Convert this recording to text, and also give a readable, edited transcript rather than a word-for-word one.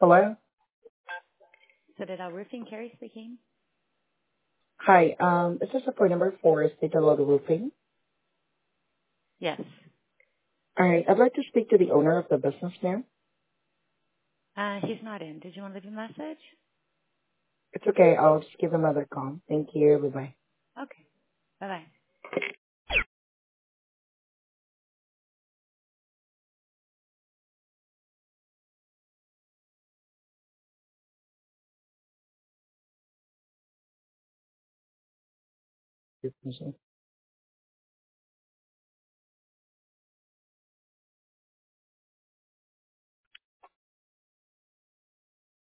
Hello? Citadel Roofing, Carrie speaking. Hi, is this support number 4, State Load Roofing? Yes. All right, I'd like to speak to the owner of the business now. He's not in. Did you want to leave a message? It's okay, I'll just give him another call. Thank you, bye-bye. Okay. Bye-bye. Business.